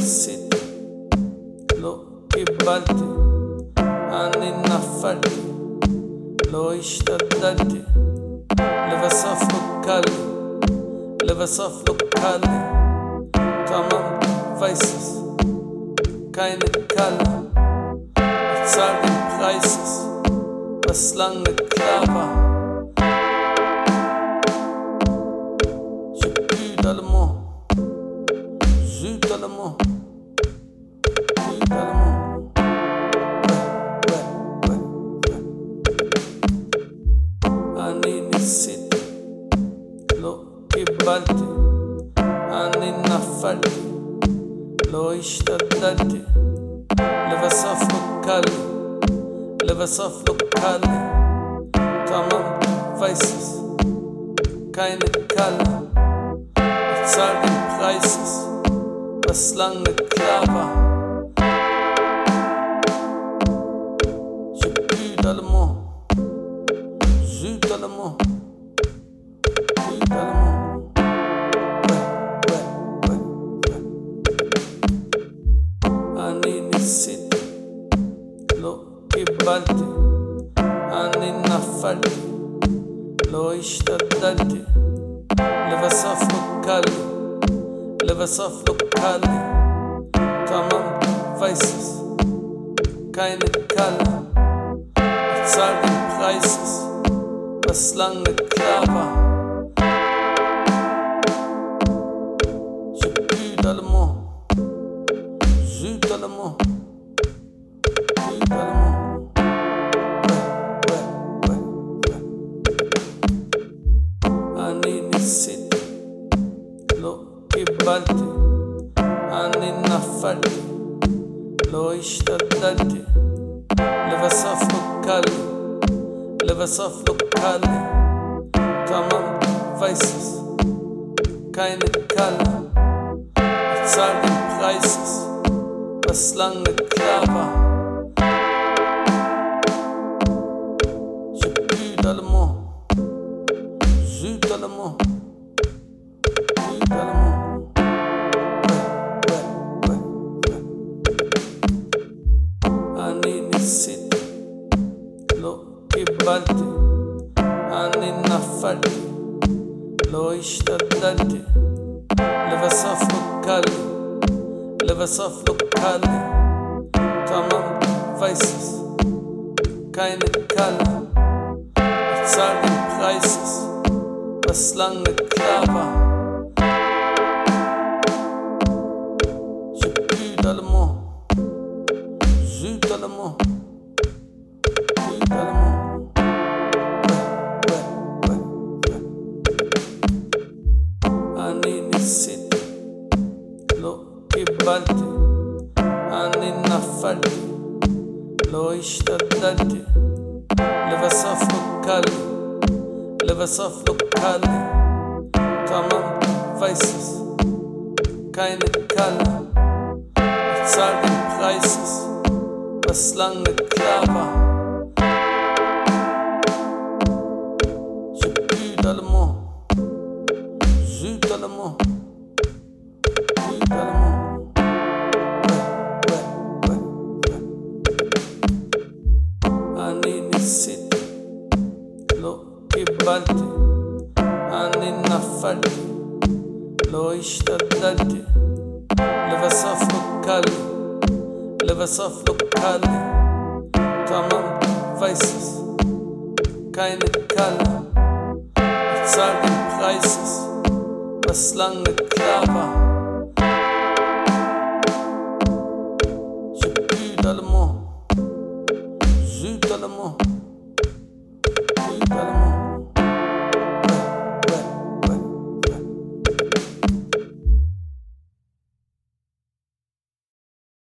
ניסיתי, לא קיבלתי, אני נפלתי, לא השתדלתי, לבסוף לא קל לי, לבסוף לא קל לי, תמם weißes, keine Kalle, ich zahl den Preises, was lange klar war. J'ai plus d'allemand, zut allemand, plus d'allemand. אני ניסיתי, לא קיבלתי, אני נפלתי, לא השתדלתי, לבסוף לא קל לי, לבסוף לא קל לי, תמם weißes, keine Kalle, ich zahl den Preises, was lange klar war. J'ai plus d'allemand, zut allemand, plus d'allemand. אני ניסיתי, לא קיבלתי, אני נפלתי, לא השתדלתי, לבסוף לא קל לי, לבסוף לא קל לי, תמם weißes, keine Kalle, ich zahl den Preises, was lange klar war. J'ai plus d'allemand, zut allemand, plus d'allemand. אני ניסיתי, לא קיבלתי, אני נפלתי, לא השתדלתי, לבסוף לא קל לי, לבסוף לא קל לי, תמם weißes, keine Kalle, ich zahl den Preises, was lange klar war. J'ai plus d'allemand, zut allemand, plus d'allemand. אני ניסיתי, לא קיבלתי, אני נפלתי, לא השתדלתי, לבסוף לא קל לי, לבסוף לא קל לי, תמם weißes, keine Kalle, ich zahl den Preises, was lange klar war. J'ai plus d'allemand, zut allemand, plus d'allemand. אני ניסיתי, לא קיבלתי, אני נפלתי, לא השתדלתי, לבסוף לא קל לי, לבסוף לא קל לי, תמם weißes, keine Kalle, ich zahl den Preises, was lange klar war. J'ai plus d'allemand, zut allemand, plus d'allemand. אני ניסיתי, לא קיבלתי, אני נפלתי, לא השתדלתי, לבסוף לא קל לי, לבסוף לא קל לי, תמם weißes, keine Kalle, ich zahl den Preises, was lange klar war. J'ai plus d'allemand,